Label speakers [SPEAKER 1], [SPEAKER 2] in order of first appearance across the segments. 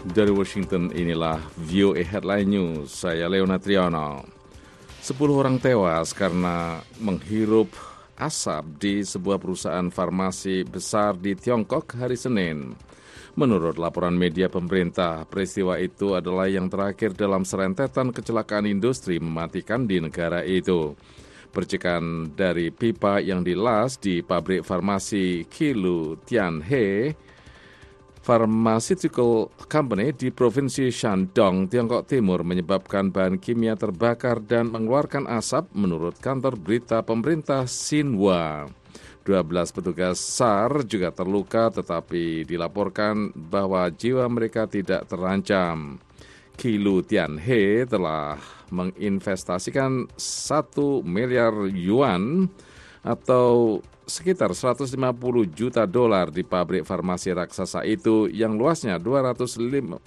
[SPEAKER 1] Dari Washington, inilah VOA Headline News. Saya Leona Triano. 10 orang tewas karena menghirup asap di sebuah perusahaan farmasi besar di Tiongkok hari Senin. Menurut laporan media pemerintah, peristiwa itu adalah yang terakhir dalam serentetan kecelakaan industri mematikan di negara itu. Percikan dari pipa yang dilas di pabrik farmasi Qilu Tianhe Pharmaceutical Company di Provinsi Shandong, Tiongkok Timur menyebabkan bahan kimia terbakar dan mengeluarkan asap menurut kantor berita pemerintah Xinhua. 12 petugas SAR juga terluka tetapi dilaporkan bahwa jiwa mereka tidak terancam. Qilu Tianhe telah menginvestasikan 1 miliar yuan atau sekitar 150 juta dolar di pabrik farmasi raksasa itu yang luasnya 280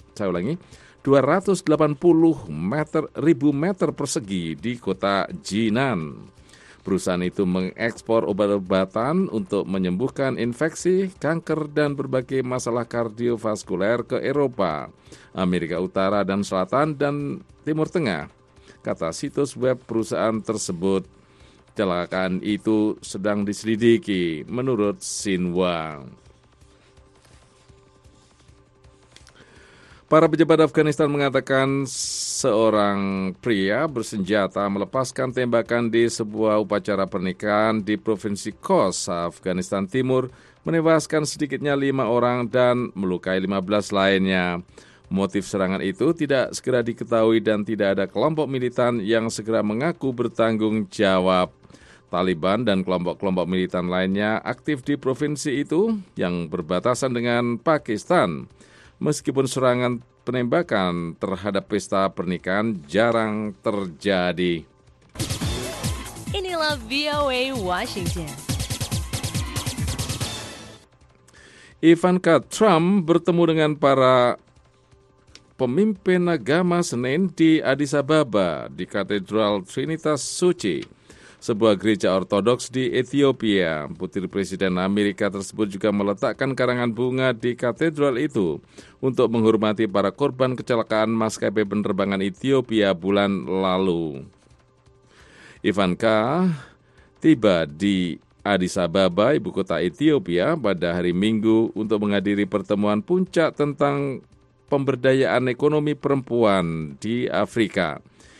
[SPEAKER 1] ribu meter persegi di kota Jinan. Perusahaan itu mengekspor obat-obatan untuk menyembuhkan infeksi, kanker, dan berbagai masalah kardiovaskuler ke Eropa, Amerika Utara dan Selatan, dan Timur Tengah, kata situs web perusahaan tersebut. Kecelakaan itu sedang diselidiki menurut Xinhua. Para pejabat Afghanistan mengatakan seorang pria bersenjata melepaskan tembakan di sebuah upacara pernikahan di Provinsi Khost, Afghanistan Timur, menewaskan sedikitnya 5 orang dan melukai 15 lainnya. Motif serangan itu tidak segera diketahui dan tidak ada kelompok militan yang segera mengaku bertanggung jawab. Taliban dan kelompok-kelompok militan lainnya aktif di provinsi itu yang berbatasan dengan Pakistan. Meskipun serangan penembakan terhadap pesta pernikahan jarang terjadi.
[SPEAKER 2] Inilah VOA Washington.
[SPEAKER 1] Ivanka Trump bertemu dengan para pemimpin agama Senin di Addis Ababa di Katedral Trinitas Suci, sebuah gereja ortodoks di Ethiopia. Putri Presiden Amerika tersebut juga meletakkan karangan bunga di katedral itu untuk menghormati para korban kecelakaan maskapai penerbangan Ethiopia bulan lalu. Ivanka tiba di Addis Ababa, ibu kota Ethiopia, pada hari Minggu untuk menghadiri pertemuan puncak tentang pemberdayaan ekonomi perempuan di Afrika.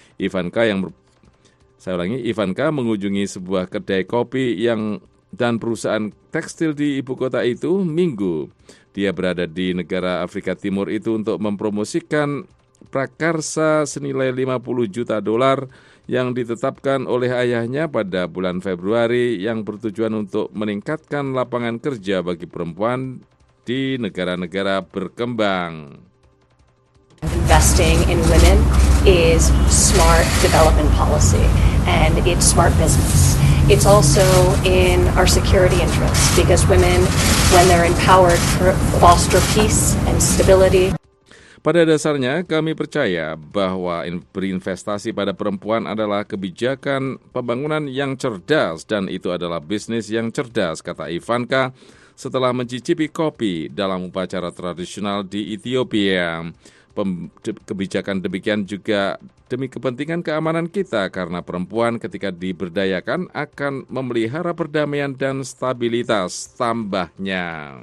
[SPEAKER 1] Ivanka mengunjungi sebuah kedai kopi dan perusahaan tekstil di ibu kota itu Minggu. Dia berada di negara Afrika Timur itu untuk mempromosikan prakarsa senilai 50 juta dolar yang ditetapkan oleh ayahnya pada bulan Februari yang bertujuan untuk meningkatkan lapangan kerja bagi perempuan di negara-negara berkembang.
[SPEAKER 3] Investing in women is smart development policy and it's smart business. It's also in our security interests because women, when they're empowered, foster peace and stability.
[SPEAKER 1] Pada dasarnya, kami percaya bahwa berinvestasi pada perempuan adalah kebijakan pembangunan yang cerdas dan itu adalah bisnis yang cerdas, kata Ivanka setelah mencicipi kopi dalam upacara tradisional di Ethiopia. Kebijakan demikian juga demi kepentingan keamanan kita karena perempuan ketika diberdayakan akan memelihara perdamaian dan stabilitas, tambahnya.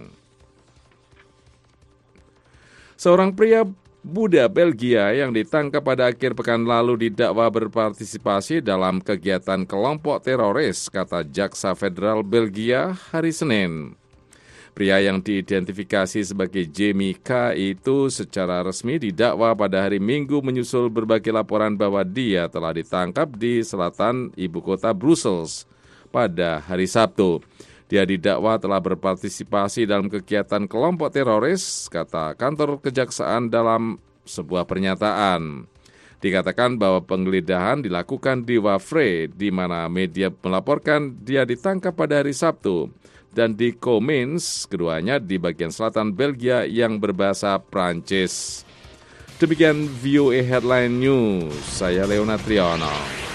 [SPEAKER 1] Seorang pria Buddha Belgia yang ditangkap pada akhir pekan lalu didakwa berpartisipasi dalam kegiatan kelompok teroris, kata Jaksa Federal Belgia hari Senin. Pria yang diidentifikasi sebagai Jamie K. itu secara resmi didakwa pada hari Minggu menyusul berbagai laporan bahwa dia telah ditangkap di selatan ibu kota Brussels pada hari Sabtu. Dia didakwa telah berpartisipasi dalam kegiatan kelompok teroris, kata kantor kejaksaan dalam sebuah pernyataan. Dikatakan bahwa penggeledahan dilakukan di Wavre, di mana media melaporkan dia ditangkap pada hari Sabtu, dan di Comins, keduanya di bagian selatan Belgia yang berbahasa Prancis. Demikian VOA Headline News, saya Leona Triano.